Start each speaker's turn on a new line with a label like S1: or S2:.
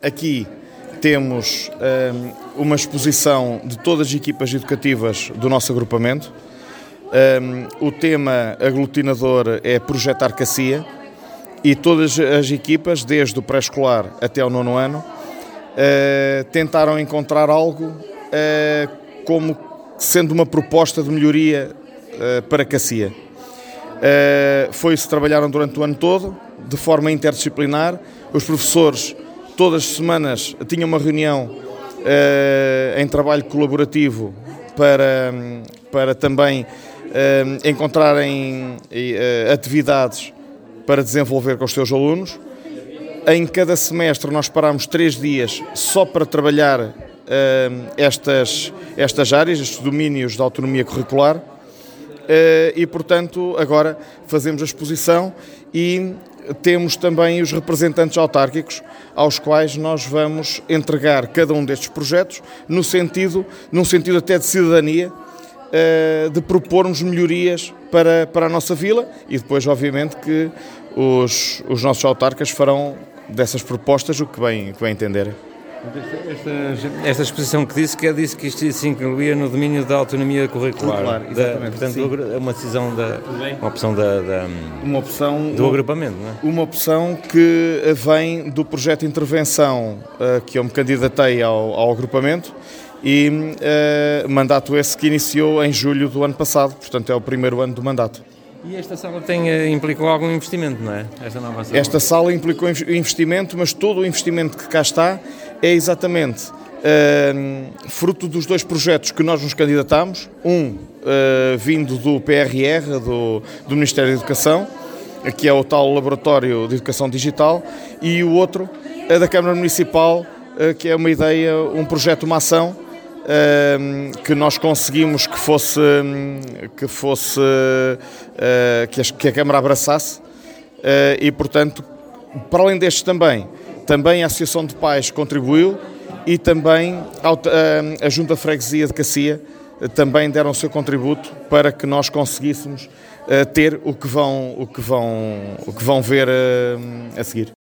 S1: Aqui temos uma exposição de todas as equipas educativas do nosso agrupamento. O tema aglutinador é Projetar Cacia e todas as equipas, desde o pré-escolar até ao 9º ano, tentaram encontrar algo como sendo uma proposta de melhoria para Cacia. Foi isso que trabalharam durante o ano todo, de forma interdisciplinar. Os professores todas as semanas tinham uma reunião em trabalho colaborativo para também encontrarem atividades para desenvolver com os seus alunos. Em cada semestre nós parámos 3 dias só para trabalhar estas áreas, estes domínios da autonomia curricular. E, portanto, agora fazemos a exposição e temos também os representantes autárquicos aos quais nós vamos entregar cada um destes projetos num sentido até de cidadania, de propormos melhorias para a nossa vila e depois, obviamente, que os nossos autarcas farão dessas propostas o que bem entenderem.
S2: Esta exposição que disse que isto se incluía no domínio da autonomia curricular.
S1: Exatamente.
S2: Portanto, é uma decisão, uma opção do agrupamento, não é?
S1: Uma opção que vem do projeto de intervenção que eu me candidatei ao agrupamento e mandato esse que iniciou em julho do ano passado, portanto é o primeiro ano do mandato.
S2: E esta sala implicou algum investimento, não é? Esta nova sala?
S1: Esta sala implicou investimento, mas todo o investimento que cá está é exatamente fruto dos 2 projetos que nós nos candidatámos, vindo do PRR, do Ministério da Educação, que é o tal Laboratório de Educação Digital, e o outro é da Câmara Municipal, que é uma ideia, um projeto, uma ação, que nós conseguimos que a Câmara abraçasse, e portanto, para além destes também a Associação de Pais contribuiu e também a Junta de Freguesia de Cacia também deram o seu contributo para que nós conseguíssemos ter o que vão ver a seguir.